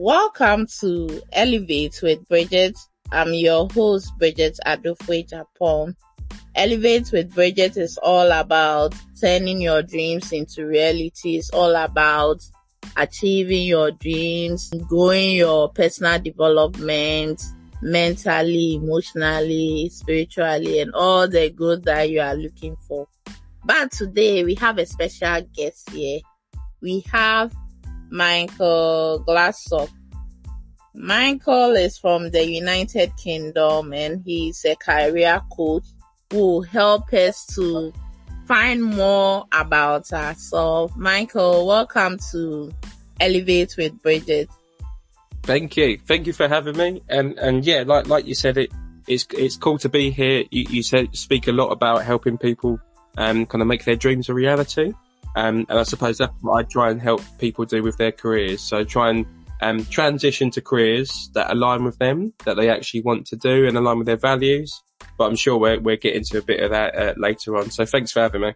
Welcome to Elevate with Bridget. I'm your host, Bridget Adofwe Japon. Elevate with Bridget is all about turning your dreams into reality. It's all about achieving your dreams, growing your personal development, mentally, emotionally, spiritually, and all the growth that you are looking for. But today we have a special guest here. We have Michael Glassop. Michael is from the United Kingdom and he's a career coach who will help us to find more about ourselves. Michael, welcome to Elevate with Bridget. Thank you. Thank you for having me. And yeah, like you said, it's cool to be here. You speak a lot about helping people kind of make their dreams a reality. And I suppose that's what I try and help people do with their careers. So try and transition to careers that align with them, that they actually want to do and align with their values. But I'm sure we're getting to a bit of that later on. So thanks for having me.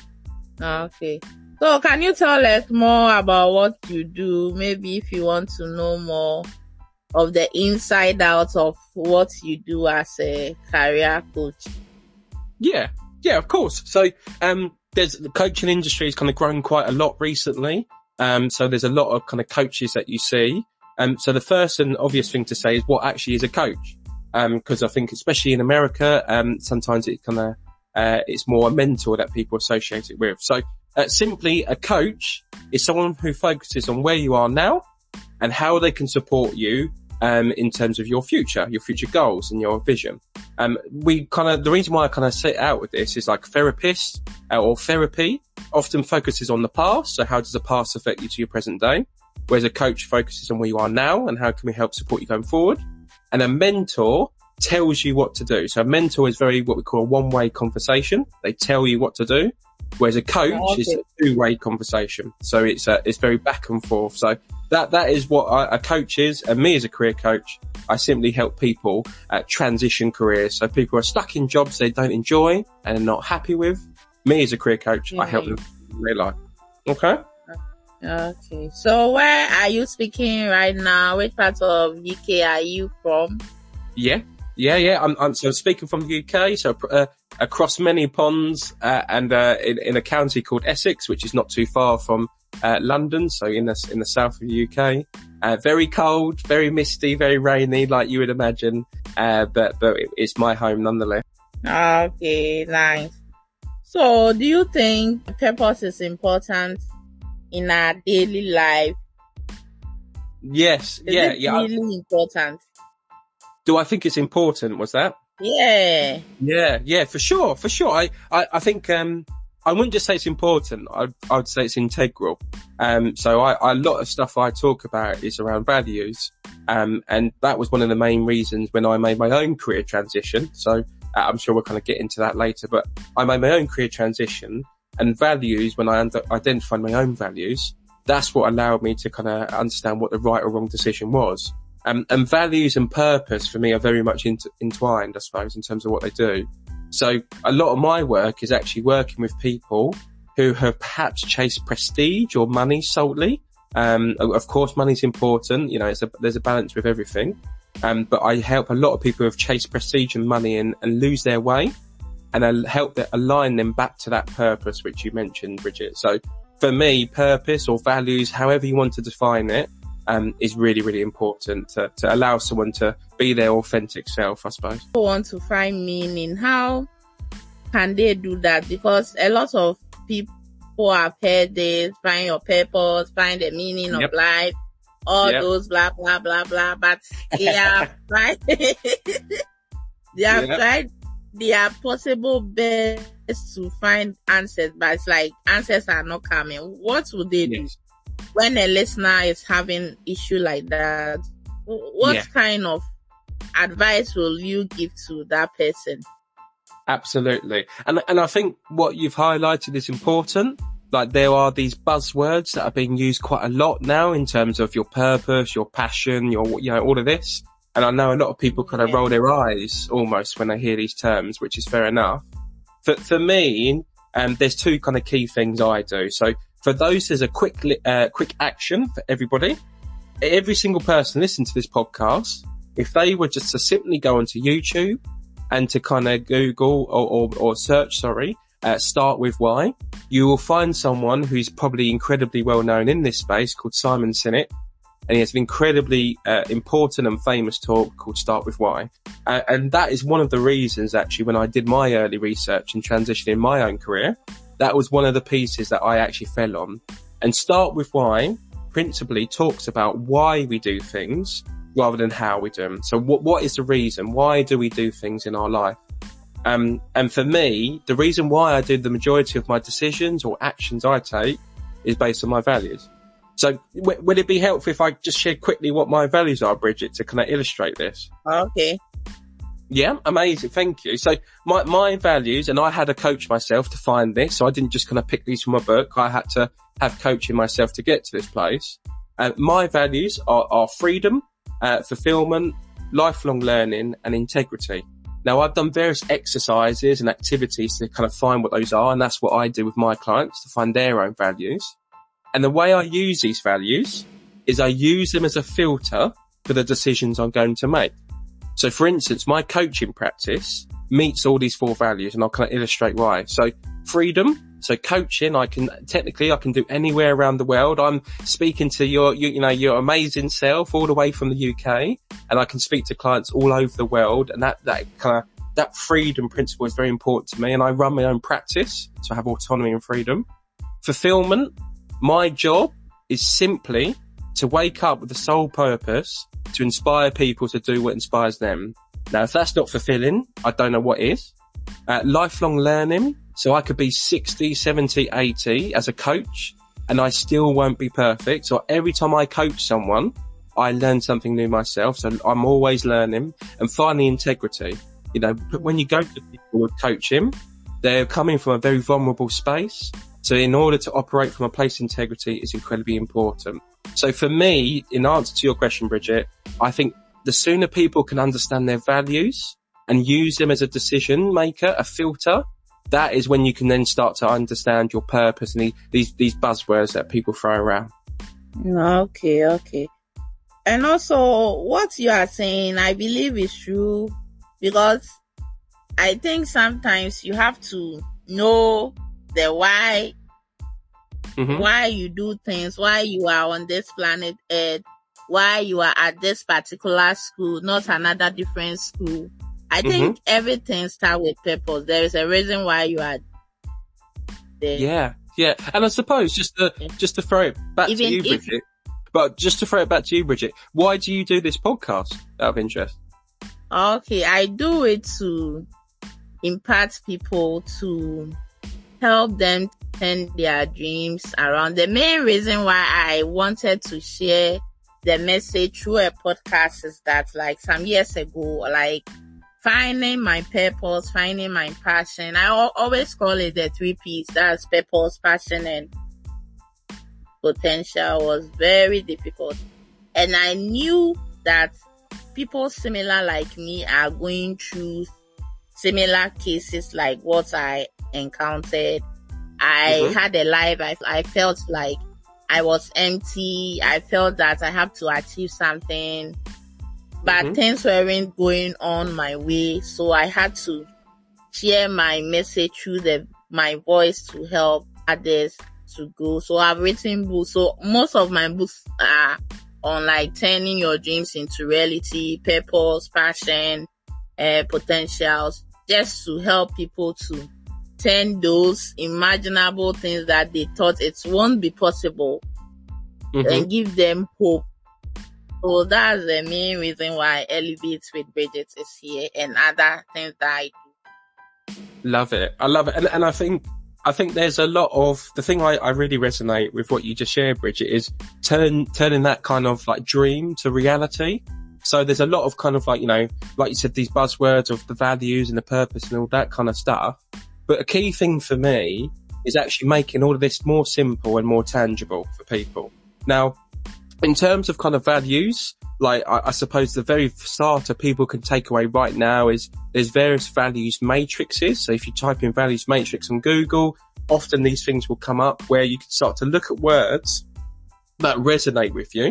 Okay. So can you tell us more about what you do? Maybe if you want to know more of the inside out of what you do as a career coach. Yeah, of course. So, the coaching industry has kind of grown quite a lot recently. So there's a lot of kind of coaches that you see. So the first and obvious thing to say is what actually is a coach? Cause I think especially in America, sometimes it kind of, it's more a mentor that people associate it with. So, simply a coach is someone who focuses on where you are now and how they can support you, in terms of your future goals and your vision. The reason why I kind of set out with this is like therapists or therapy often focuses on the past. So how does the past affect you to your present day? Whereas a coach focuses on where you are now and how can we help support you going forward? And a mentor tells you what to do. So a mentor is very what we call a one-way conversation. They tell you what to do. Whereas a coach is a two-way conversation. So it's very back and forth. So that is what a coach is. And me as a career coach, I simply help people transition careers. So people are stuck in jobs they don't enjoy and are not happy with. Me as a career coach, I help them realise. Okay? Okay. So where are you speaking right now? Which part of UK are you from? Yeah. I'm speaking from the UK. So, across many ponds, and in a county called Essex, which is not too far from London. So in the south of the UK, very cold, very misty, very rainy, like you would imagine. But it's my home nonetheless. Okay, nice. So do you think purpose is important in our daily life? Yes. Is it really important? Do I think it's important? Was that? Yeah, for sure. I think, I wouldn't just say it's important. I would say it's integral. So a lot of stuff I talk about is around values. And that was one of the main reasons when I made my own career transition. So I'm sure we'll kind of get into that later, but I made my own career transition and values. When I identified my own values, that's what allowed me to kind of understand what the right or wrong decision was. And values and purpose for me are very much entwined, I suppose, in terms of what they do. So a lot of my work is actually working with people who have perhaps chased prestige or money solely. Of course, money's important. You know, there's a balance with everything. But I help a lot of people who have chased prestige and money and lose their way, and I help align them back to that purpose, which you mentioned, Bridget. So for me, purpose or values, however you want to define it, is really, really important to allow someone to be their authentic self, I suppose. People want to find meaning. How can they do that? Because a lot of people have heard this, find your purpose, find the meaning of life, all those blah, blah, blah, blah, but they have tried, they are possible best to find answers, but it's like answers are not coming. What would they do? When a listener is having issue like that, what kind of advice will you give to that person? Absolutely. And I think what you've highlighted is important. Like there are these buzzwords that are being used quite a lot now in terms of your purpose, your passion, all of this. And I know a lot of people kind of roll their eyes almost when they hear these terms, which is fair enough. For me, there's two kind of key things I do. So for those, there's a quick action for everybody. every single person listening to this podcast, if they were just to simply go onto YouTube and to kind of Google or search, start with why, you will find someone who's probably incredibly well known in this space called Simon Sinek. And he has an incredibly important and famous talk called Start With Why. And that is one of the reasons, actually, when I did my early research and transition in my own career, that was one of the pieces that I actually fell on. And Start With Why principally talks about why we do things rather than how we do them. So what is the reason? Why do we do things in our life? And for me, the reason why I do the majority of my decisions or actions I take is based on my values. So would it be helpful if I just share quickly what my values are, Bridget, to kind of illustrate this? Okay. Yeah, amazing. Thank you. So my values, and I had a coach myself to find this. So I didn't just kind of pick these from a book. I had to have coaching myself to get to this place. My values are freedom, fulfillment, lifelong learning, and integrity. Now, I've done various exercises and activities to kind of find what those are. And that's what I do with my clients, to find their own values. And the way I use these values is I use them as a filter for the decisions I'm going to make. So, for instance, my coaching practice meets all these 4 values, and I'll kind of illustrate why. So, freedom. So, coaching, I can do anywhere around the world. I'm speaking to your amazing self all the way from the UK, and I can speak to clients all over the world. And that freedom principle is very important to me. And I run my own practice, so I have autonomy and freedom. Fulfillment. My job is simply to wake up with the sole purpose to inspire people to do what inspires them. Now, if that's not fulfilling, I don't know what is. Lifelong learning. So I could be 60, 70, 80 as a coach, and I still won't be perfect. So every time I coach someone, I learn something new myself. So I'm always learning. And finally, integrity. When you go to people with coaching, they're coming from a very vulnerable space. So in order to operate from a place of integrity is incredibly important. So for me, in answer to your question, Bridget, I think the sooner people can understand their values and use them as a decision maker, a filter, that is when you can then start to understand your purpose and these buzzwords that people throw around. Okay. And also, what you are saying, I believe is true, because I think sometimes you have to know the why, why you do things, why you are on this planet Earth, why you are at this particular school, not another different school. I think everything starts with purpose. There is a reason why you are there. Yeah. And I suppose just to throw it back to you, Bridget. But just to throw it back to you, Bridget, why do you do this podcast out of interest? Okay, I do it to impart people, to help them turn their dreams around. The main reason why I wanted to share the message through a podcast is that, like, some years ago, like, finding my purpose, finding my passion. I always call it the 3 P's. That's purpose, passion, and potential. Was very difficult. And I knew that people similar like me are going through similar cases like what I encountered. I had a life. I felt like I was empty. I felt that I have to achieve something. But things weren't going on my way, so I had to share my message through my voice to help others to go. So I've written books. So most of my books are on, like, turning your dreams into reality, purpose, passion, potentials, just to help people to turn those imaginable things that they thought it won't be possible and give them hope. So that's the main reason why Elevate with Bridget is here, and other things that I do. Love it. I love it. And I think there's a lot of, the thing I really resonate with what you just shared, Bridget, is turning that kind of like dream to reality. So there's a lot of kind of like, like you said, these buzzwords of the values and the purpose and all that kind of stuff. But a key thing for me is actually making all of this more simple and more tangible for people. Now, in terms of kind of values, like I suppose the very starter people can take away right now is there's various values matrices. So if you type in values matrix on Google, often these things will come up where you can start to look at words that resonate with you.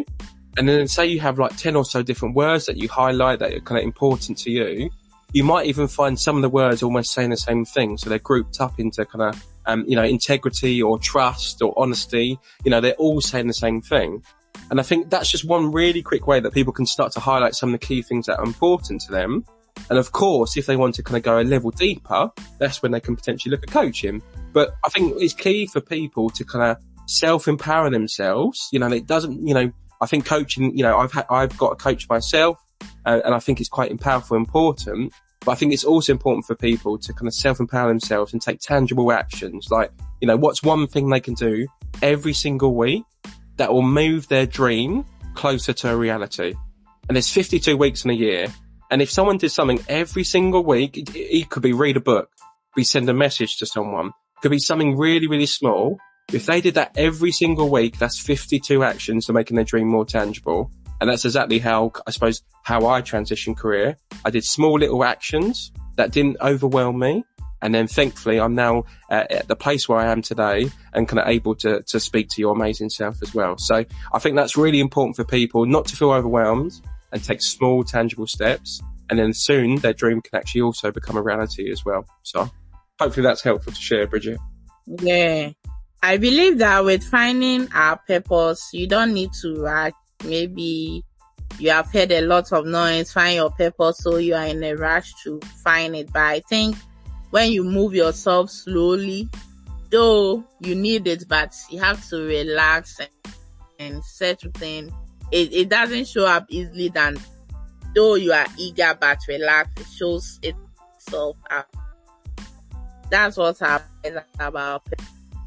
And then say you have like 10 or so different words that you highlight that are kind of important to you. You might even find some of the words almost saying the same thing. So they're grouped up into kind of, integrity or trust or honesty. They're all saying the same thing. And I think that's just one really quick way that people can start to highlight some of the key things that are important to them. And of course, if they want to kind of go a level deeper, that's when they can potentially look at coaching. But I think it's key for people to kind of self-empower themselves. It doesn't, I think coaching, I've got a coach myself, and I think it's quite powerful and important. But I think it's also important for people to kind of self-empower themselves and take tangible actions. Like, what's one thing they can do every single week that will move their dream closer to a reality? And there's 52 weeks in a year. And if someone did something every single week, it could be read a book, be send a message to someone, it could be something really, really small. If they did that every single week, that's 52 actions to making their dream more tangible. And that's exactly how I transitioned career. I did small little actions that didn't overwhelm me. And then thankfully, I'm now at the place where I am today and kind of able to speak to your amazing self as well. So I think that's really important for people not to feel overwhelmed and take small, tangible steps. And then soon their dream can actually also become a reality as well. So hopefully that's helpful to share, Bridget. Yeah. I believe that with finding our purpose, you don't need to rush. Maybe you have heard a lot of noise, find your purpose, so you are in a rush to find it. But I think when you move yourself slowly, though you need it, but you have to relax and settle things. It doesn't show up easily than though you are eager but relaxed, it shows itself up. That's what happens about purpose.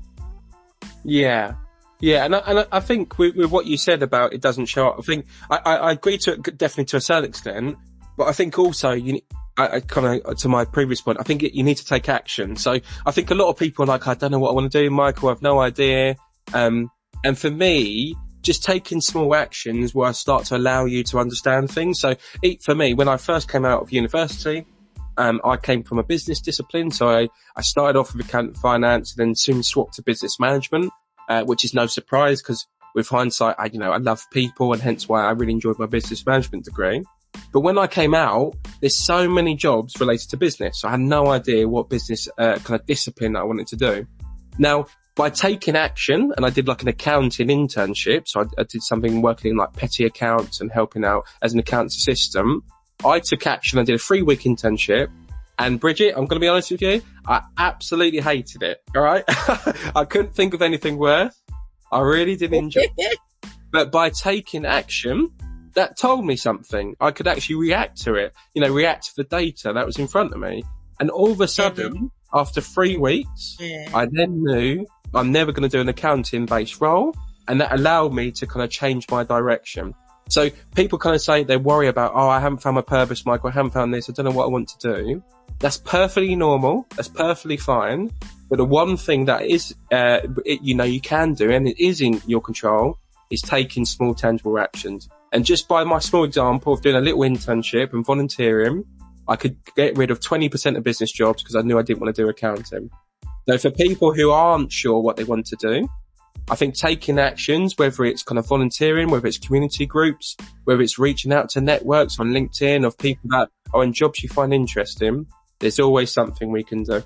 Yeah. And I think with what you said about it doesn't show up, I think I agree to it definitely to a certain extent, but I think also I kind of, to my previous point, I think you need to take action. So I think a lot of people are like, I don't know what I want to do, Michael, I have no idea. And for me, just taking small actions will start to allow you to understand things. So for me, when I first came out of university, I came from a business discipline. So I started off with accounting finance and then soon swapped to business management, which is no surprise because with hindsight, I love people and hence why I really enjoyed my business management degree. But when I came out, there's so many jobs related to business. So I had no idea what business kind of discipline I wanted to do. Now, by taking action, and I did like an accounting internship. So I did something working in like petty accounts and helping out as an accounts assistant. I took action. I did a 3-week internship. And Bridget, I'm going to be honest with you, I absolutely hated it. All right. I couldn't think of anything worse. I really did enjoy it. But by taking action, that told me something. I could actually react to it, react to the data that was in front of me. And all of a sudden, after 3 weeks, I then knew I'm never going to do an accounting based role. And that allowed me to kind of change my direction. So people kind of say they worry about, I haven't found my purpose, Michael. I haven't found this. I don't know what I want to do. That's perfectly normal. That's perfectly fine. But the one thing that is, you can do, and it is in your control, is taking small tangible actions. And just by my small example of doing a little internship and volunteering, I could get rid of 20% of business jobs because I knew I didn't want to do accounting. So for people who aren't sure what they want to do, I think taking actions, whether it's kind of volunteering, whether it's community groups, whether it's reaching out to networks on LinkedIn of people that are in jobs you find interesting, there's always something we can do.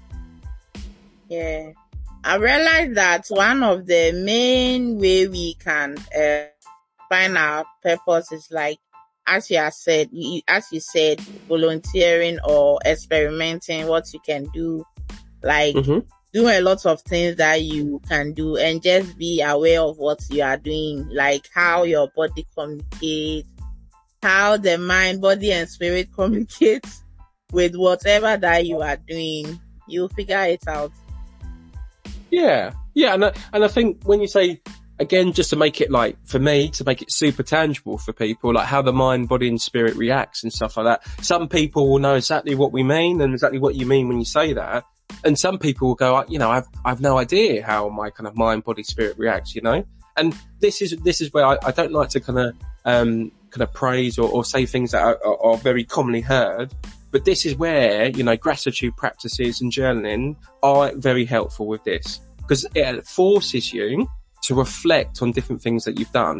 Yeah. I realized that one of the main way we can find our purpose is like, as you said, volunteering or experimenting what you can do, like doing a lot of things that you can do and just be aware of what you are doing, like how your body communicates, how the mind, body and spirit communicates with whatever that you are doing. You'll figure it out. Yeah. And I think when you say, again, just to make it like, for me, to make it super tangible for people, like how the mind, body and spirit reacts and stuff like that. Some people will know exactly what we mean and exactly what you mean when you say that. And some people will go, I've no idea how my kind of mind, body, spirit reacts, And this is where I don't like to kind of praise or say things that are very commonly heard. But this is where, gratitude practices and journaling are very helpful with this because it forces you to reflect on different things that you've done.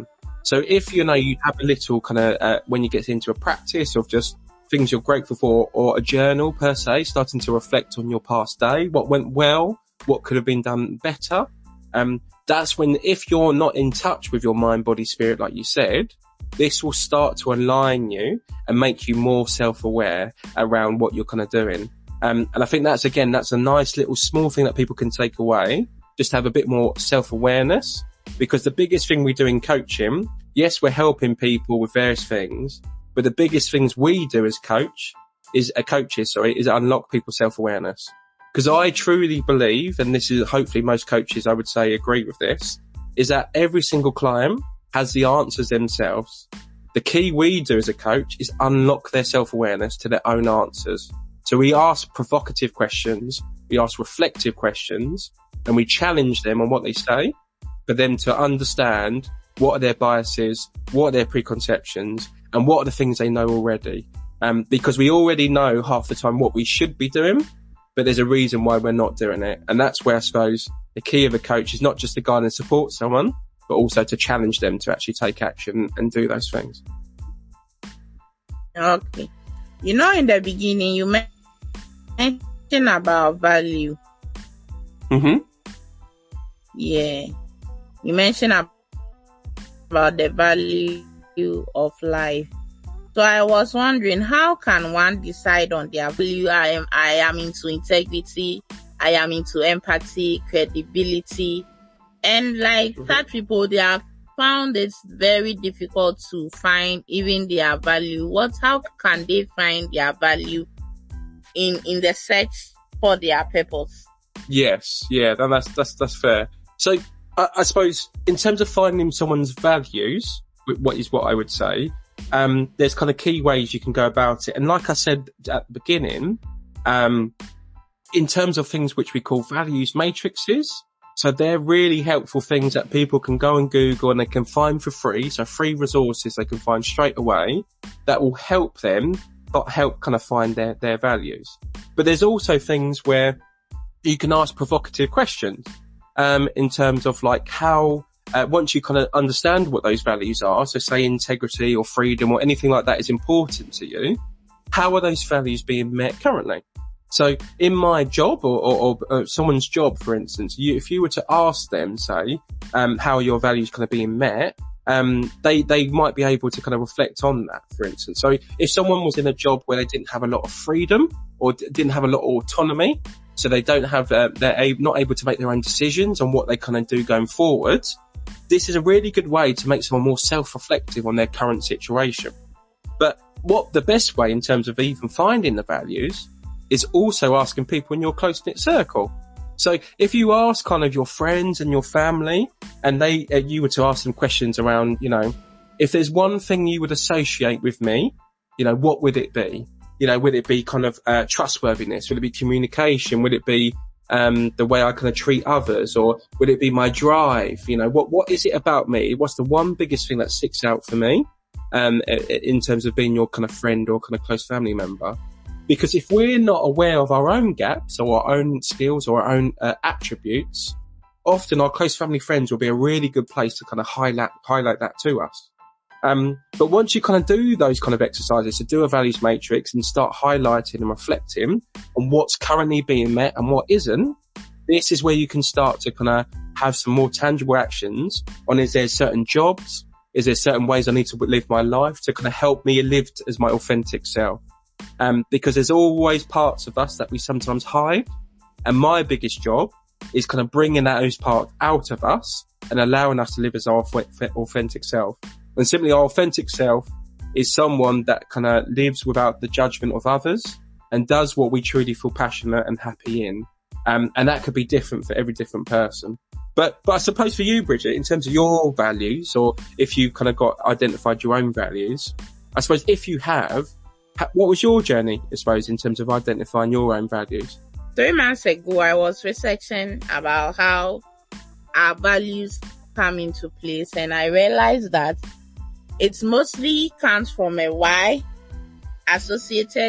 So if, you have a little kind of, when you get into a practice of just things you're grateful for, or a journal per se, starting to reflect on your past day, what went well, what could have been done better. That's when, if you're not in touch with your mind, body, spirit, like you said, this will start to align you and make you more self-aware around what you're kind of doing. And I think that's a nice little small thing that people can take away, just have a bit more self-awareness, because the biggest thing we do in coaching, yes, we're helping people with various things, but the biggest things we do as coaches is unlock people's self-awareness. Because I truly believe, and this is hopefully most coaches I would say agree with this, is that every single client has the answers themselves. The key we do as a coach is unlock their self-awareness to their own answers. So we ask provocative questions, we ask reflective questions, and we challenge them on what they say, for them to understand what are their biases, what are their preconceptions, and what are the things they know already. Because we already know half the time what we should be doing, but there's a reason why we're not doing it. And that's where I suppose the key of a coach is not just to guide and support someone, but also to challenge them to actually take action and do those things. Okay. In the beginning, you mentioned about value. Mm-hmm. Yeah. You mentioned about the value of life. So I was wondering, how can one decide on their value? I am into integrity. I am into empathy, credibility. And that people, they have found it very difficult to find even their value. How can they find their value in the search for their purpose? Yes. Yeah, that's fair. So I suppose in terms of finding someone's values, what I would say, there's kind of key ways you can go about it. And like I said at the beginning, in terms of things which we call values matrices, so they're really helpful things that people can go and Google and they can find for free. So free resources they can find straight away that will help them, help kind of find their values. But there's also things where you can ask provocative questions, in terms of how, once you kind of understand what those values are, so say integrity or freedom or anything like that is important to you, how are those values being met currently? So in my job or someone's job, for instance, if you were to ask them, say, how are your values kind of being met, they might be able to kind of reflect on that, for instance. So if someone was in a job where they didn't have a lot of freedom or didn't have a lot of autonomy, so they don't have, they're not able to make their own decisions on what they kind of do going forward, this is a really good way to make someone more self-reflective on their current situation. But what the best way in terms of even finding the values is also asking people in your close-knit circle. So if you ask kind of your friends and your family and you were to ask them questions around, if there's one thing you would associate with me, what would it be? Would it be kind of trustworthiness? Would it be communication? Would it be the way I kind of treat others? Or would it be my drive? What is it about me? What's the one biggest thing that sticks out for me in terms of being your kind of friend or kind of close family member? Because if we're not aware of our own gaps or our own skills or our own attributes, often our close family friends will be a really good place to kind of highlight that to us. But once you kind of do those kind of exercises, to do a values matrix and start highlighting and reflecting on what's currently being met and what isn't, this is where you can start to kind of have some more tangible actions on, is there certain jobs? Is there certain ways I need to live my life to kind of help me live as my authentic self? Because there's always parts of us that we sometimes hide. And my biggest job is kind of bringing those parts out of us and allowing us to live as our authentic self. And simply our authentic self is someone that kind of lives without the judgment of others and does what we truly feel passionate and happy in. And that could be different for every different person. But I suppose for you, Bridget, in terms of your values, or if you kind of identified your own values, I suppose if you have, what was your journey, I suppose, in terms of identifying your own values? 3 months ago, I was researching about how our values come into place, and I realized that it mostly comes from a why associated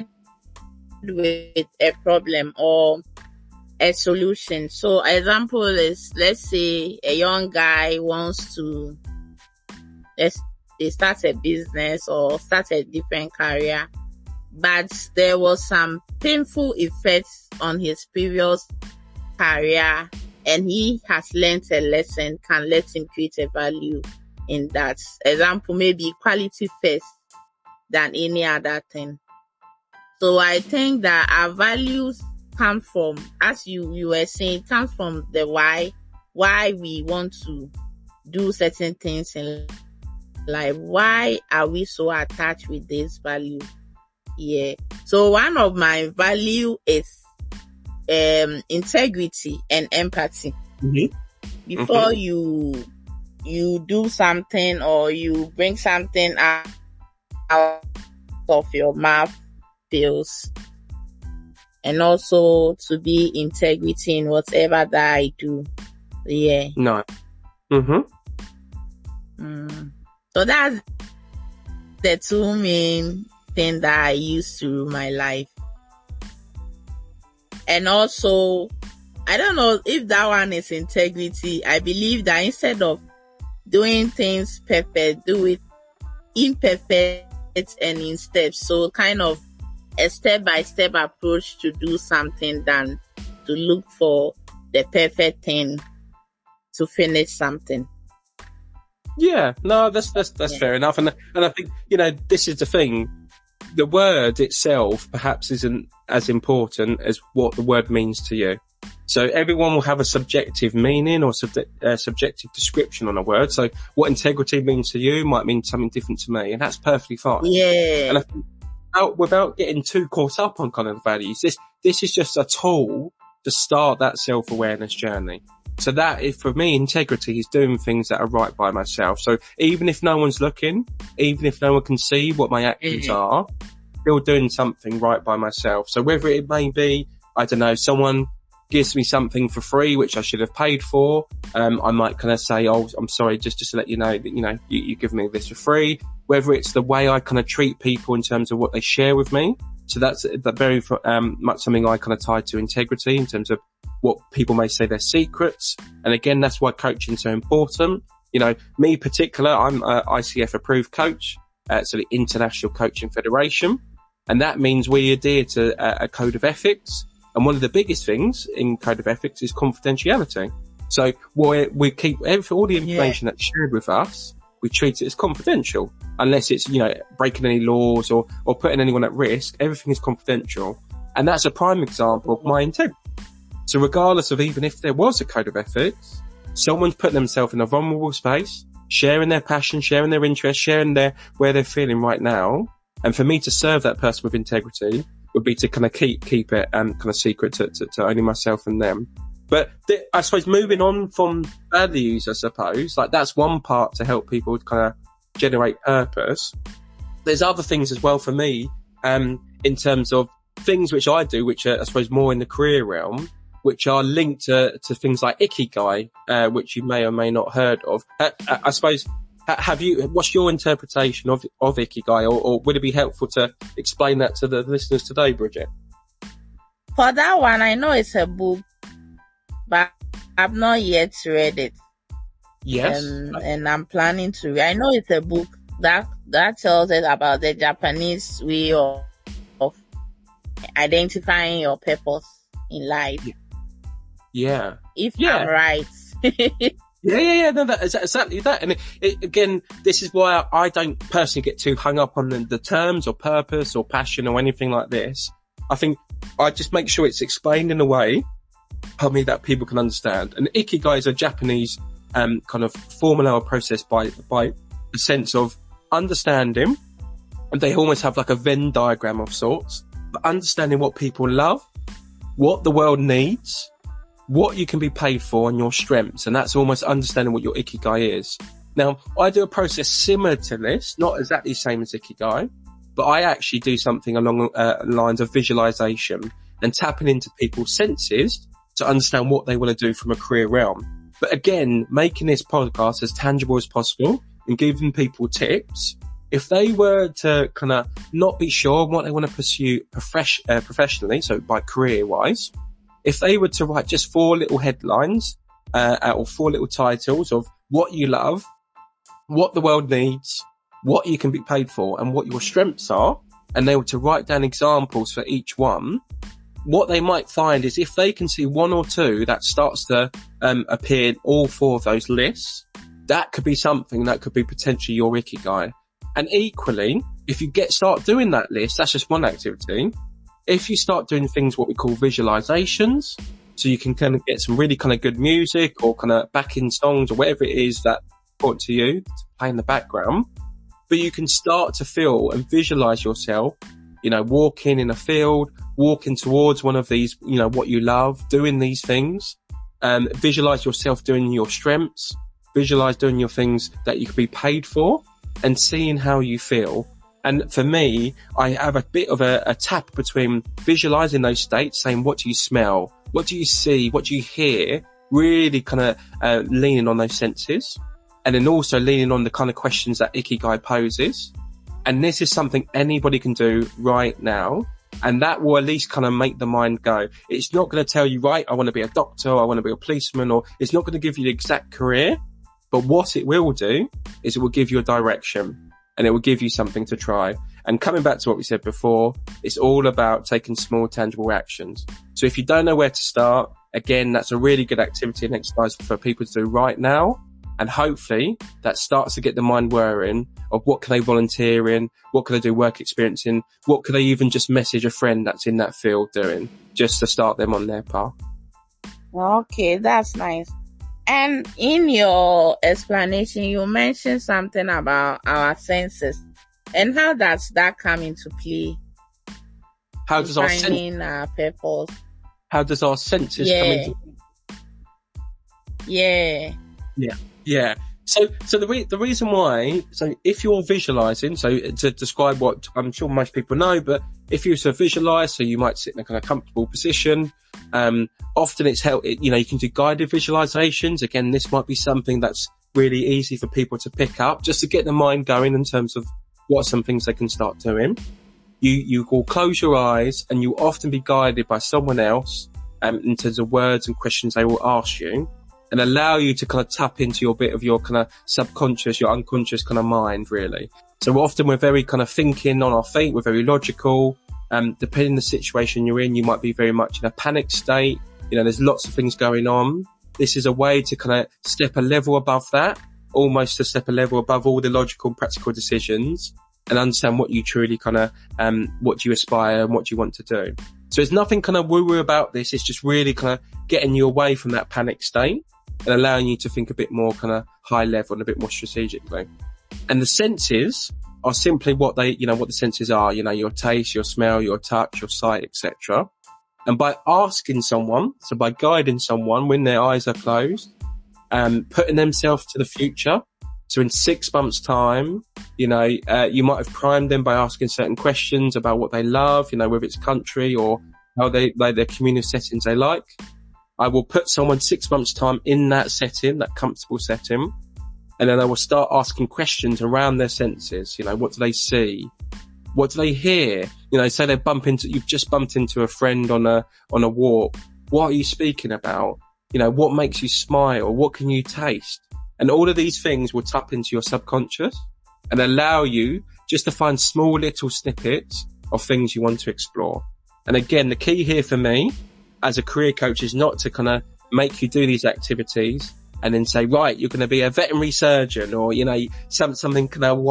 with a problem or a solution. So example is, let's say a young guy wants to, let's they start a business or start a different career, but there was some painful effects on his previous career, and he has learned a lesson, can let him create a value in that. Example, maybe quality first than any other thing. So I think that our values come from, as you were saying, it comes from the why we want to do certain things in life. Why are we so attached with this value? Yeah. So one of my value is integrity and empathy. Mm-hmm. Before you do something or you bring something out of your mouth, feels, and also to be integrity in whatever that I do. Yeah. No. Mm-hmm. So that's the two main things that I use to rule my life. And also, I don't know if that one is integrity. I believe that instead of doing things perfect, do it imperfect and in steps. So kind of a step-by-step approach to do something than to look for the perfect thing to finish something. Yeah, no, that's fair enough. And I think, this is the thing. The word itself perhaps isn't as important as what the word means to you. So everyone will have a subjective meaning or subjective description on a word. So what integrity means to you might mean something different to me, and that's perfectly fine. Yeah. And I think without getting too caught up on kind of values, this is just a tool to start that self-awareness journey. So that is, for me, integrity is doing things that are right by myself. So even if no one's looking, even if no one can see what my actions are, still doing something right by myself. So whether it may be, I don't know, someone gives me something for free, which I should have paid for. I might kind of say, oh, I'm sorry, just to let you know that, you give me this for free. Whether it's the way I kind of treat people in terms of what they share with me. So that's very much something I kind of tie to integrity in terms of what people may say their secrets. And again, that's why coaching is so important. Me particular, I'm a ICF approved coach. So the International Coaching Federation. And that means we adhere to a code of ethics. And one of the biggest things in code of ethics is confidentiality. So we keep all the information that's shared with us, we treat it as confidential, unless it's, breaking any laws or putting anyone at risk. Everything is confidential. And that's a prime example of my integrity. So regardless of even if there was a code of ethics, someone's putting themselves in a vulnerable space, sharing their passion, sharing their interest, sharing where they're feeling right now. And for me to serve that person with integrity would be to kind of keep it kind of secret to only myself and them. But I suppose moving on from values, I suppose, like that's one part to help people kind of generate purpose. There's other things as well for me, in terms of things which I do, which are, I suppose, more in the career realm, which are linked to things like Ikigai, which you may or may not heard of. I suppose, what's your interpretation of Ikigai, or would it be helpful to explain that to the listeners today, Bridget? For that one, I know it's a book, but I've not yet read it. Yes. And I'm planning to. I know it's a book that tells us about the Japanese way of identifying your purpose in life. Yeah. If I'm right. Yeah. No, that's exactly that. And again, this is why I don't personally get too hung up on the terms or purpose or passion or anything like this. I think I just make sure it's explained in a way, that people can understand. And Ikigai is a Japanese kind of formula or process by the sense of understanding. And they almost have like a Venn diagram of sorts, but understanding what people love, what the world needs, what you can be paid for, and your strengths. And that's almost understanding what your Ikigai is. Now, I do a process similar to this, not exactly the same as Ikigai, but I actually do something along lines of visualization and tapping into people's senses to understand what they want to do from a career realm. But again, making this podcast as tangible as possible and giving people tips. If they were to kind of not be sure what they want to pursue professionally, so by career-wise, if they were to write just 4 little headlines or 4 little titles of what you love, what the world needs, what you can be paid for and what your strengths are, and they were to write down examples for each one, what they might find is if they can see one or two that starts to appear in all four of those lists, that could be something that could be potentially your Ikigai. And equally, if you start doing that list, that's just one activity. If you start doing things what we call visualizations, so you can kind of get some really kind of good music or kind of backing songs or whatever it is that important to you to play in the background, but you can start to feel and visualize yourself, walking in a field, walking towards one of these, what you love, doing these things, visualize yourself doing your strengths, visualize doing your things that you could be paid for, and seeing how you feel. And for me, I have a bit of a tap between visualizing those states, saying, what do you smell? What do you see? What do you hear? Really kind of leaning on those senses. And then also leaning on the kind of questions that Ikigai poses. And this is something anybody can do right now. And that will at least kind of make the mind go. It's not going to tell you, right, I want to be a doctor, I want to be a policeman, or it's not going to give you the exact career. But what it will do is it will give you a direction and it will give you something to try. And coming back to what we said before, it's all about taking small, tangible actions. So if you don't know where to start, again, that's a really good activity and exercise for people to do right now. And hopefully that starts to get the mind whirring of what can they volunteer in, what can they do work experience in, what could they even just message a friend that's in that field doing, just to start them on their path. Okay, that's nice. And in your explanation, you mentioned something about our senses. And how does that come into play? How does our purpose? How does our senses come into play? Yeah. So the reason why, so if you're visualizing, so to describe what I'm sure most people know, but if you sort of visualize, so you might sit in a kind of comfortable position. Often it's you can do guided visualizations. Again, this might be something that's really easy for people to pick up just to get the mind going in terms of what are some things they can start doing. You will close your eyes and you'll often be guided by someone else, in terms of words and questions they will ask you, and allow you to kind of tap into your bit of your kind of subconscious, your unconscious kind of mind, really. So often we're very kind of thinking on our feet. We're very logical. Depending on the situation you're in, you might be very much in a panic state. There's lots of things going on. This is a way to kind of step a level above that, almost to step a level above all the logical and practical decisions, and understand what you truly kind of, what you aspire and what you want to do. So there's nothing kind of woo-woo about this. It's just really kind of getting you away from that panic state and allowing you to think a bit more kind of high level and a bit more strategically. And the senses are simply what the senses are, your taste, your smell, your touch, your sight, etc. And by asking someone, so by guiding someone when their eyes are closed, putting themselves to the future. So in 6 months' time, you might have primed them by asking certain questions about what they love, whether it's country or how their community settings they like. I will put someone 6 months' time in that setting, that comfortable setting, and then I will start asking questions around their senses. What do they see? What do they hear? Say you've just bumped into a friend on a walk. What are you speaking about? What makes you smile? What can you taste? And all of these things will tap into your subconscious and allow you just to find small little snippets of things you want to explore. And again, the key here for me as a career coach is not to kind of make you do these activities and then say, right, you're going to be a veterinary surgeon or, something kind of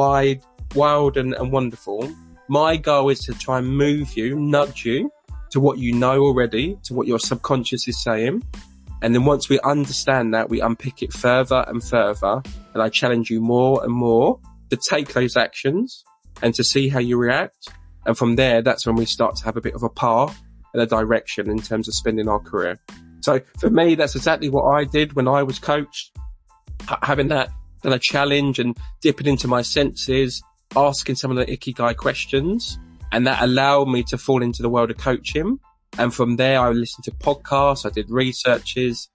wild and wonderful. My goal is to try and move you, nudge you to what you know already, to what your subconscious is saying. And then once we understand that, we unpick it further and further. And I challenge you more and more to take those actions and to see how you react. And from there, that's when we start to have a bit of a path and a direction in terms of spending our career. So for me, that's exactly what I did when I was coached, having that kind of challenge and dipping into my senses, asking some of the Ikigai questions. And that allowed me to fall into the world of coaching. And from there, I listened to podcasts, I did researches.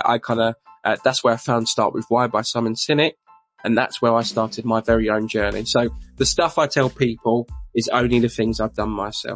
That's where I found Start With Why by Simon Sinek. And that's where I started my very own journey. So the stuff I tell people is only the things I've done myself.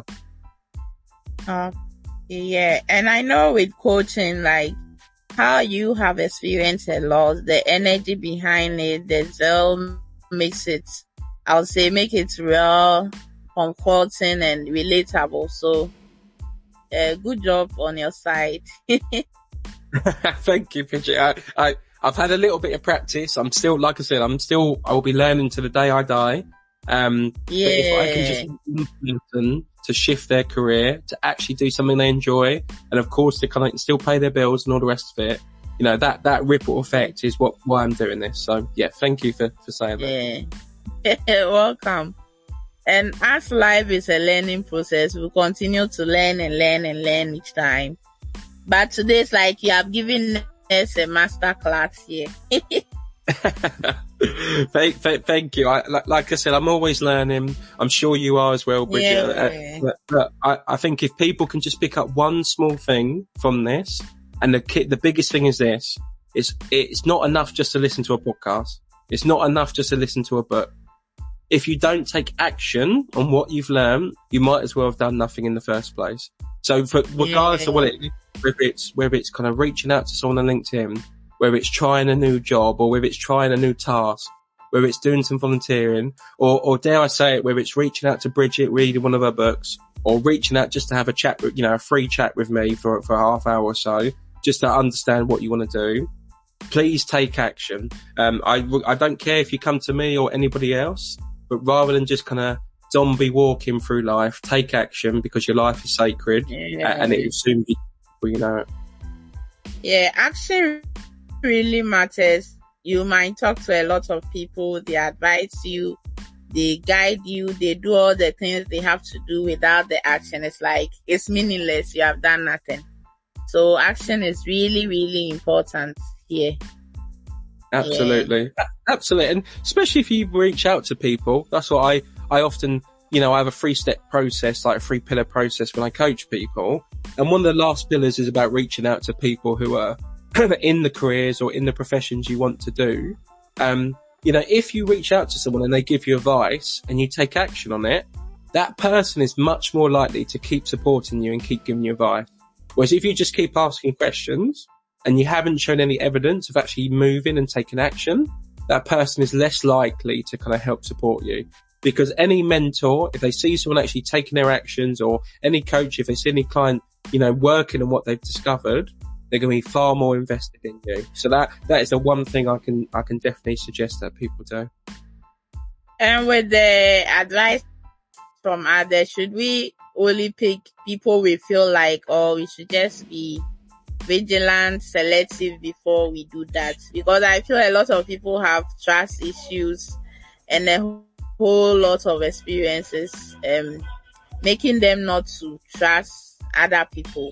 Yeah. And I know with coaching, like how you have experienced a lot, the energy behind it, the zeal makes it I would say make it real, comforting and relatable. So, good job on your side. Thank you, Bridget. I've had a little bit of practice. I'm still, like I said, I will be learning to the day I die. But if I can just get them to shift their career, to actually do something they enjoy, and of course to kind of still pay their bills and all the rest of it, you know, that ripple effect is why I'm doing this. So yeah, thank you for saying that. Yeah. Welcome. And as life is a learning process, we'll continue to learn and learn and learn each time. But today it's like you have given us a master class here. Thank you. Like I said, I'm always learning. I'm sure you are as well, Bridget. Yeah. But I think if people can just pick up one small thing from this, and the biggest thing is this: it's not enough just to listen to a podcast. It's not enough just to listen to a book. If you don't take action on what you've learned, you might as well have done nothing in the first place. So, regardless of what whether it's kind of reaching out to someone on LinkedIn, whether it's trying a new job, or whether it's trying a new task, whether it's doing some volunteering, or dare I say it, whether it's reaching out to Bridget, reading one of her books, or reaching out just to have a chat, a free chat with me for a half hour or so, just to understand what you want to do. Please take action. I don't care if you come to me or anybody else, but rather than just kind of zombie walking through life, take action, because your life is sacred, and it will soon be before you know it. Yeah, action really matters. You might talk to a lot of people, they advise you, they guide you, they do all the things they have to do. Without the action, it's like it's meaningless. You have done nothing. So action is really, really important here. Absolutely. Yeah. Absolutely. And especially if you reach out to people, that's what I often, I have a 3-step process, like a 3-pillar process when I coach people. And one of the last pillars is about reaching out to people who are in the careers or in the professions you want to do. If you reach out to someone and they give you advice and you take action on it, that person is much more likely to keep supporting you and keep giving you advice. Whereas if you just keep asking questions and you haven't shown any evidence of actually moving and taking action, that person is less likely to kind of help support you. Because any mentor, if they see someone actually taking their actions, or any coach, if they see any client, working on what they've discovered, they're going to be far more invested in you. So that is the one thing I can definitely suggest that people do. And with the advice from others, should we only pick people we feel like, or we should just be vigilant, selective before we do that? Because I feel a lot of people have trust issues and a whole lot of experiences, making them not to trust other people.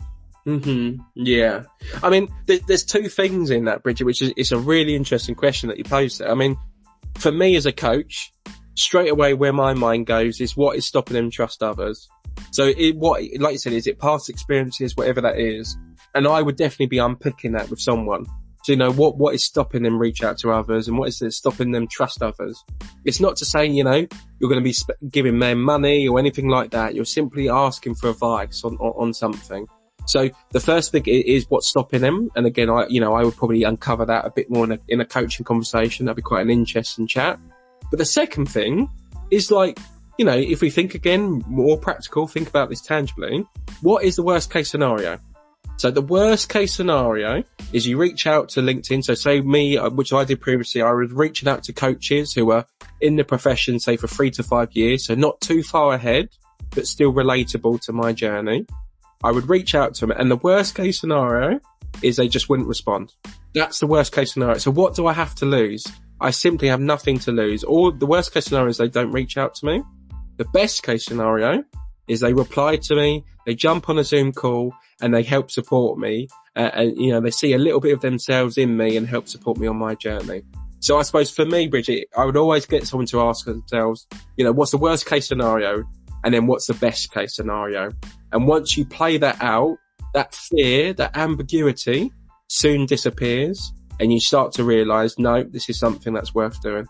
Yeah. I mean, there's two things in that, Bridget, which is a really interesting question that you posed there. I mean, for me as a coach, straight away where my mind goes is what is stopping them trust others. So like you said, is it past experiences, whatever that is? And I would definitely be unpicking that with someone. So, what is stopping them reach out to others, and what is stopping them trust others? It's not to say, you're going to be giving them money or anything like that. You're simply asking for advice on something. So the first thing is what's stopping them. And again, I would probably uncover that a bit more in a coaching conversation. That'd be quite an interesting chat. But the second thing is if we think again, more practical, think about this tangibly. What is the worst case scenario? So the worst case scenario is you reach out to LinkedIn. So say me, which I did previously, I was reaching out to coaches who are in the profession, say for 3 to 5 years. So not too far ahead, but still relatable to my journey. I would reach out to them, and the worst case scenario is they just wouldn't respond. That's the worst case scenario. So what do I have to lose? I simply have nothing to lose. Or the worst case scenario is they don't reach out to me. The best case scenario is they reply to me, they jump on a Zoom call, and they help support me. And they see a little bit of themselves in me and help support me on my journey. So I suppose for me, Bridget, I would always get someone to ask themselves, what's the worst case scenario? And then what's the best case scenario? And once you play that out, that fear, that ambiguity soon disappears, and you start to realize, no, this is something that's worth doing.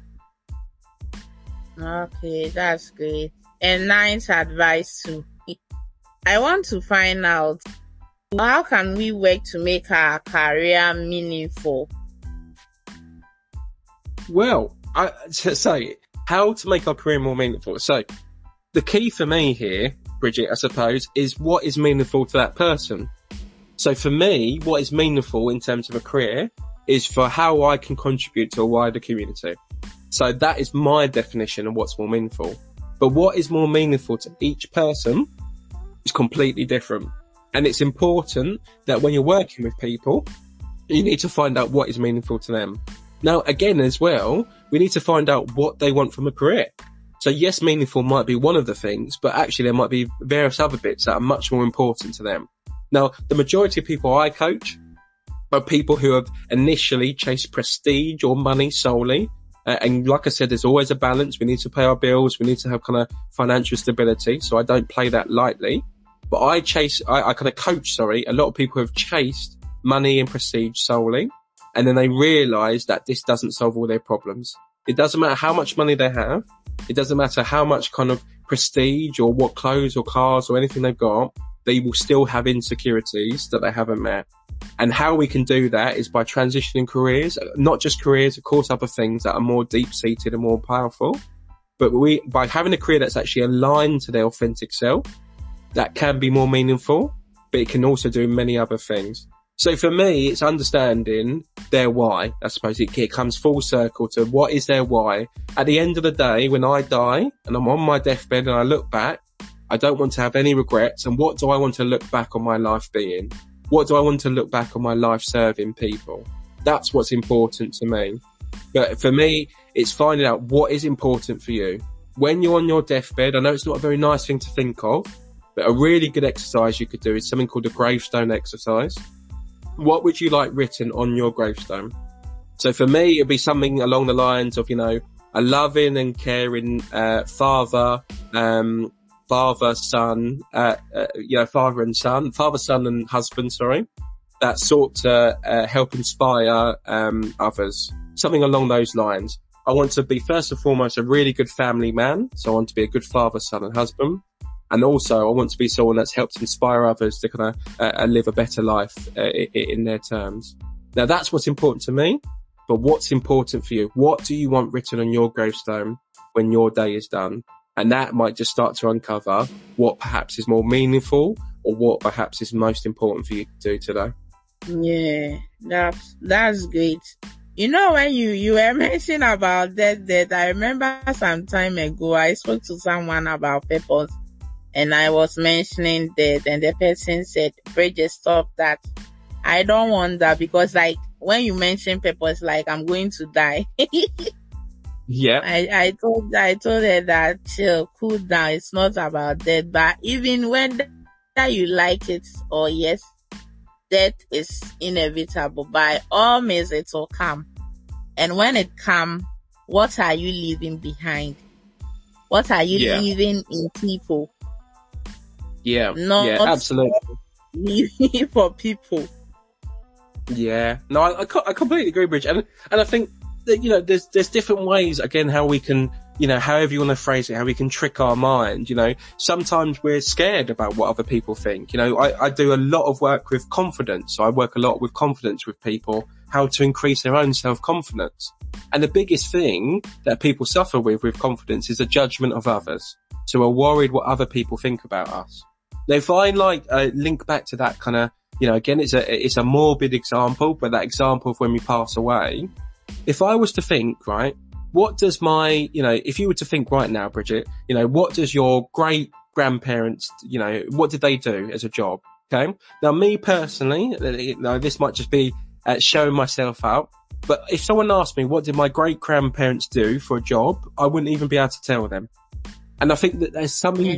Okay, that's great. And nice advice too. I want to find out, how can we work to make our career meaningful? Well, how to make our career more meaningful. So the key for me here, Bridget, I suppose, is what is meaningful to that person. So for me, what is meaningful in terms of a career is for how I can contribute to a wider community. So that is my definition of what's more meaningful. But what is more meaningful to each person is completely different. And it's important that when you're working with people, you need to find out what is meaningful to them. Now, again, as well, we need to find out what they want from a career. So yes, meaningful might be one of the things, but actually there might be various other bits that are much more important to them. Now, the majority of people I coach are people who have initially chased prestige or money solely. And like I said, there's always a balance. We need to pay our bills. We need to have kind of financial stability. So I don't play that lightly. But I kind of coach, a lot of people who have chased money and prestige solely. And then they realize that this doesn't solve all their problems. It doesn't matter how much money they have. It doesn't matter how much kind of prestige or what clothes or cars or anything they've got. They will still have insecurities that they haven't met. And how we can do that is by transitioning careers, not just careers, of course, other things that are more deep-seated and more powerful. But by having a career that's actually aligned to their authentic self, that can be more meaningful, but it can also do many other things. So for me, it's understanding their why. I suppose it comes full circle to what is their why. At the end of the day, when I die and I'm on my deathbed and I look back, I don't want to have any regrets. And what do I want to look back on my life being? What do I want to look back on my life serving people? That's what's important to me. But for me, it's finding out what is important for you. When you're on your deathbed, I know it's not a very nice thing to think of, but a really good exercise you could do is something called the gravestone exercise. What would you like written on your gravestone? So for me, it'd be something along the lines of, a loving and caring father, father, son, and husband, that sought to help inspire others. Something along those lines. I want to be, first and foremost, a really good family man. So I want to be a good father, son, and husband. And also, I want to be someone that's helped inspire others to kind of live a better life in their terms. Now, that's what's important to me. But what's important for you? What do you want written on your gravestone when your day is done? And that might just start to uncover what perhaps is more meaningful or what perhaps is most important for you to do today. Yeah, that's great. When you were mentioning about that, I remember some time ago, I spoke to someone about purpose. And I was mentioning that, and the person said, Bridget, stop that. I don't want that, because when you mention purpose, I'm going to die. Yeah. I told her that, chill, cool down. It's not about that. But even when you like it or yes, death is inevitable. By all means, it will come. And when it comes, what are you leaving behind? What are you leaving in people? Yeah, absolutely. Leaving for people. Yeah, no, I completely agree, Bridge, and I think that there's different ways again how we can however you want to phrase it, how we can trick our mind. Sometimes we're scared about what other people think. I do a lot of work with confidence. So I work a lot with confidence with people, how to increase their own self-confidence. And the biggest thing that people suffer with confidence is the judgment of others. So we're worried what other people think about us. Now, if I link back to that kind of, again, it's a morbid example, but that example of when we pass away, if I was to think, right, what does if you were to think right now, Bridget, what does your great grandparents, what did they do as a job? Okay. Now, me personally, this might just be showing myself out, but if someone asked me, what did my great grandparents do for a job? I wouldn't even be able to tell them. And I think that there's something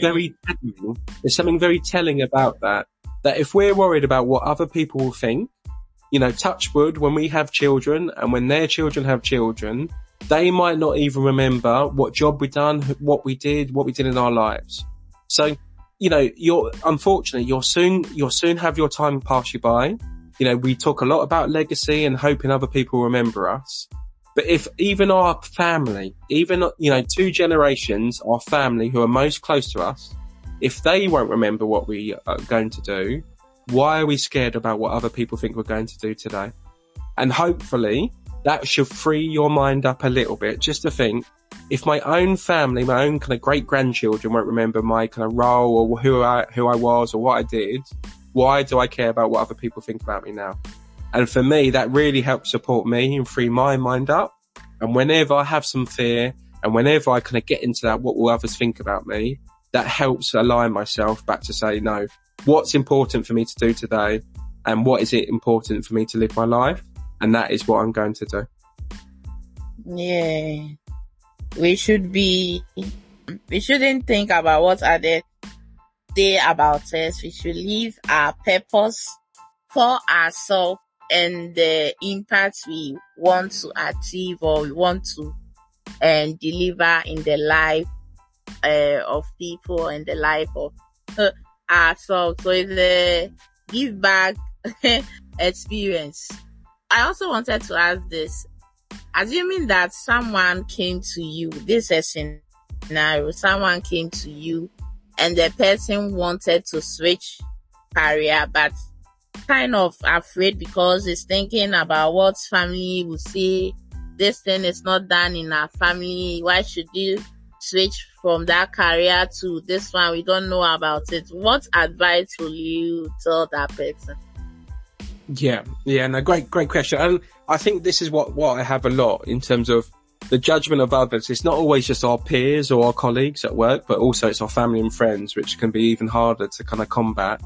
very telling about that if we're worried about what other people will think, touch wood, when we have children and when their children have children, they might not even remember what job we done, what we did in our lives. So, unfortunately, you'll soon have your time pass you by. We talk a lot about legacy and hoping other people remember us. But if even our family, 2 generations, our family who are most close to us, if they won't remember what we are going to do, why are we scared about what other people think we're going to do today? And hopefully that should free your mind up a little bit just to think, if my own family, my own kind of great grandchildren won't remember my kind of role or who I was or what I did, why do I care about what other people think about me now? And for me, that really helps support me and free my mind up. And whenever I have some fear and whenever I kind of get into that, what will others think about me, that helps align myself back to say, no, what's important for me to do today? And what is it important for me to live my life? And that is what I'm going to do. Yeah. We shouldn't think about what others say about us. We should live our purpose for ourselves and the impact we want to achieve or we want to deliver in the life of people and the life of ourselves. So it's a give back experience. I also wanted to ask this. Assuming that someone came to you, this is a scenario, someone came to you and the person wanted to switch career, but kind of afraid because he's thinking about what family will say. This thing is not done in our family. Why should you switch from that career to this one? We don't know about it. What advice will you tell that person? Yeah, no, great question. And I think this is what I have a lot in terms of the judgment of others. It's not always just our peers or our colleagues at work, but also it's our family and friends, which can be even harder to kind of combat.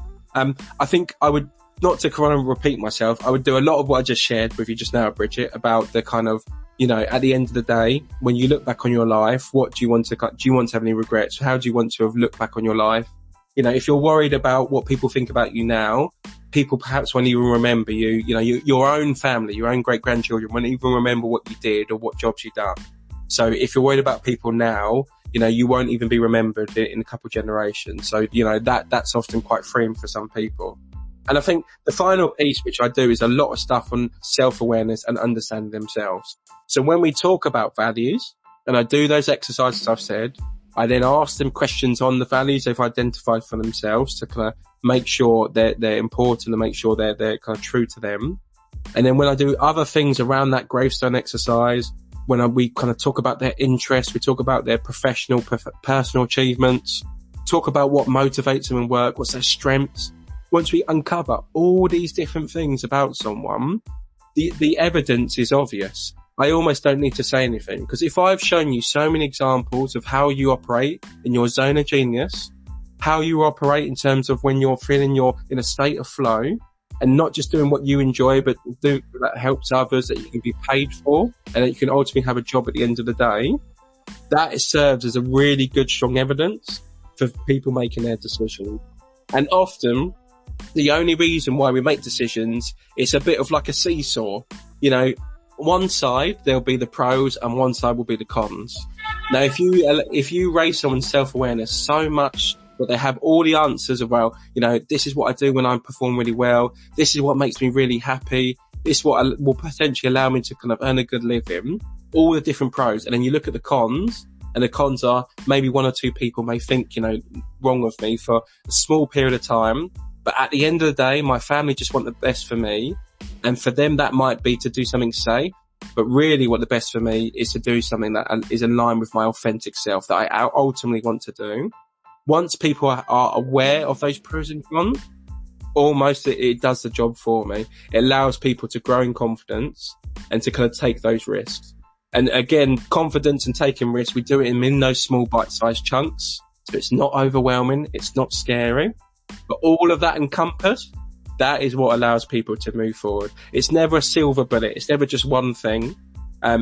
I think I would, not to kind of repeat myself, I would do a lot of what I just shared with you just now, Bridget, about the kind of, you know, at the end of the day, when you look back on your life, what do you want to have any regrets? How do you want to have looked back on your life? You know, if you're worried about what people think about you now, people perhaps won't even remember you. You know, your own family, your own great grandchildren won't even remember what you did or what jobs you done. So if you're worried about people now, you know, you won't even be remembered in a couple of generations. So, you know, that's often quite freeing for some people. And I think the final piece, which I do, is a lot of stuff on self-awareness and understanding themselves. So when we talk about values, and I do those exercises I've said, I then ask them questions on the values they've identified for themselves to kind of make sure they're important and make sure they're kind of true to them. And then when I do other things around that gravestone exercise, when we kind of talk about their interests, we talk about their professional, personal achievements, talk about what motivates them in work, what's their strengths. Once we uncover all these different things about someone, the evidence is obvious. I almost don't need to say anything, because if I've shown you so many examples of how you operate in your zone of genius, how you operate in terms of when you're feeling you're in a state of flow and not just doing what you enjoy, but do that helps others, that you can be paid for and that you can ultimately have a job at the end of the day, that serves as a really good, strong evidence for people making their decisions. And often the only reason why we make decisions is a bit of like a seesaw. You know, one side there'll be the pros and one side will be the cons. Now, if you raise someone's self-awareness so much that they have all the answers of, well, you know, this is what I do when I perform really well, this is what makes me really happy, this is what will potentially allow me to kind of earn a good living, all the different pros, and then you look at the cons, and the cons are maybe one or two people may think, you know, wrong of me for a small period of time, but at the end of the day, my family just want the best for me. And for them, that might be to do something safe. But really what the best for me is to do something that is in line with my authentic self that I ultimately want to do. Once people are aware of those pros and cons, almost it does the job for me. It allows people to grow in confidence and to kind of take those risks. And again, confidence and taking risks, we do it in those small bite-sized chunks. So it's not overwhelming. It's not scary. But all of that encompassed, that is what allows people to move forward. It's never a silver bullet. It's never just one thing. And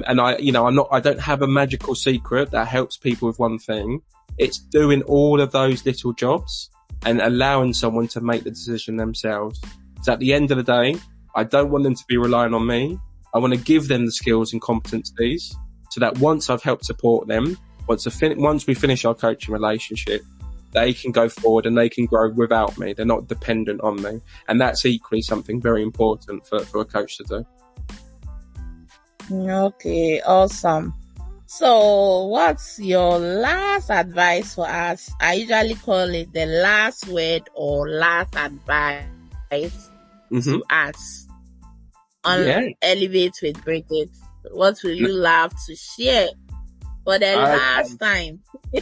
I don't have a magical secret that helps people with one thing. It's doing all of those little jobs and allowing someone to make the decision themselves. So at the end of the day, I don't want them to be relying on me. I want to give them the skills and competencies so that once I've helped support them, once we finish our coaching relationship, they can go forward and they can grow without me. They're not dependent on me. And that's equally something very important for a coach to do. Okay, awesome. So what's your last advice for us? I usually call it the last word or last advice to us on Elevate with Bridget. What will you love to share for the Okay. last time.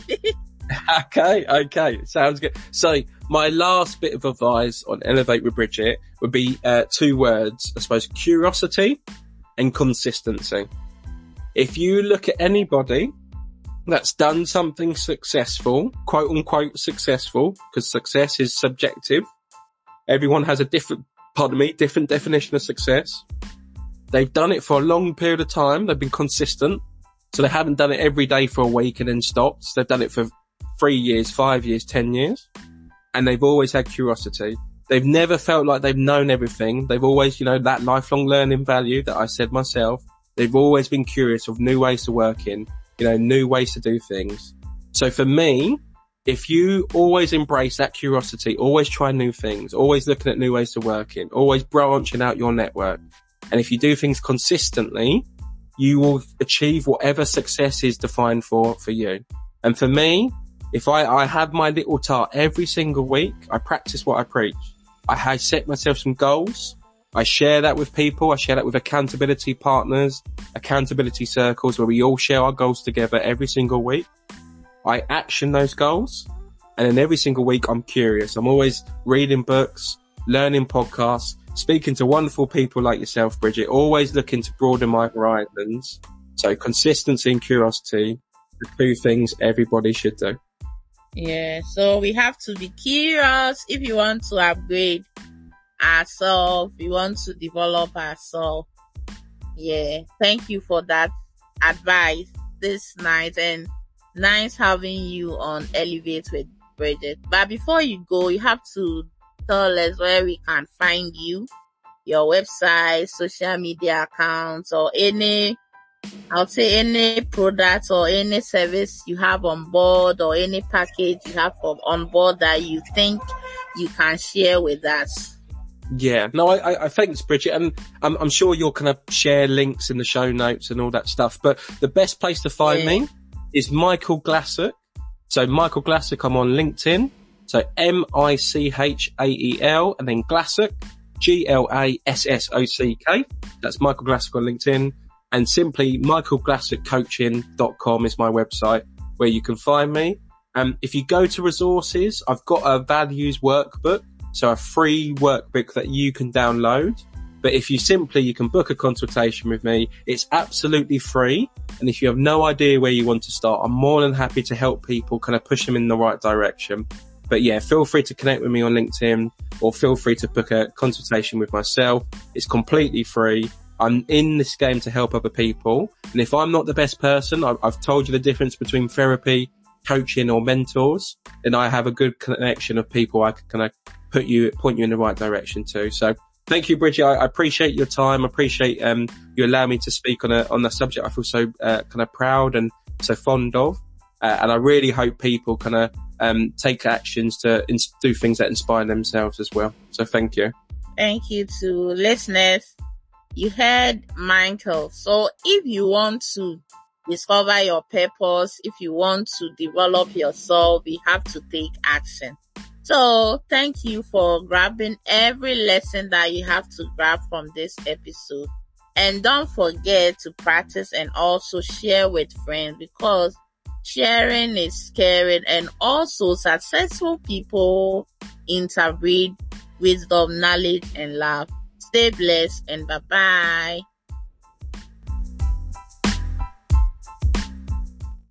Okay. Sounds good. So my last bit of advice on Elevate with Bridget would be 2 words, I suppose: curiosity and consistency. If you look at anybody that's done something successful, quote unquote successful, because success is subjective. Everyone has a different definition of success. They've done it for a long period of time. They've been consistent. So they haven't done it every day for a week and then stopped. They've done it for 3 years, 5 years, 10 years. And they've always had curiosity. They've never felt like they've known everything. They've always, that lifelong learning value that I said myself. They've always been curious of new ways to work in, new ways to do things. So for me, if you always embrace that curiosity, always try new things, always looking at new ways to work in, always branching out your network. And if you do things consistently, you will achieve whatever success is defined for you. And for me, if I have my little tart every single week, I practice what I preach. I set myself some goals. I share that with people. I share that with accountability partners, accountability circles, where we all share our goals together every single week. I action those goals. And then every single week, I'm curious. I'm always reading books, learning podcasts, speaking to wonderful people like yourself, Bridget, always looking to broaden my horizons. So consistency and curiosity, the 2 things everybody should do. Yeah, so we have to be curious if you want to upgrade ourselves, we want to develop ourselves. Yeah, thank you for that advice this night, and nice having you on Elevate with Bridget. But before you go, you have to tell us where we can find you, your website, social media accounts, or any product or any service you have on board, or any package you have on board that you think you can share with us. Yeah, no, I thanks, Bridget, and I'm sure you'll kind of share links in the show notes and all that stuff. But the best place to find me is Michael Glassock. So Michael Glassock, I'm on LinkedIn. So Michael and then Glassock, Glassock. That's Michael Glassock on LinkedIn. And simply michaelglassockcoaching.com is my website where you can find me. If you go to resources, I've got a values workbook. So a free workbook that you can download. But if you can book a consultation with me. It's absolutely free. And if you have no idea where you want to start, I'm more than happy to help people kind of push them in the right direction. But yeah, feel free to connect with me on LinkedIn, or feel free to book a consultation with myself. It's completely free. I'm in this game to help other people. And if I'm not the best person, I've told you the difference between therapy, coaching, or mentors, then I have a good connection of people I can kind of point you in the right direction to. So thank you, Bridget. I appreciate your time. I appreciate you allow me to speak on the subject I feel so kind of proud and so fond of. And I really hope people kind of take actions to do things that inspire themselves as well. So thank you. Thank you to listeners. You heard Michael. So if you want to discover your purpose, if you want to develop yourself, you have to take action. So thank you for grabbing every lesson that you have to grab from this episode. And don't forget to practice and also share with friends, because sharing is caring, and also successful people interbreed wisdom, knowledge, and love. Stay blessed, and bye-bye.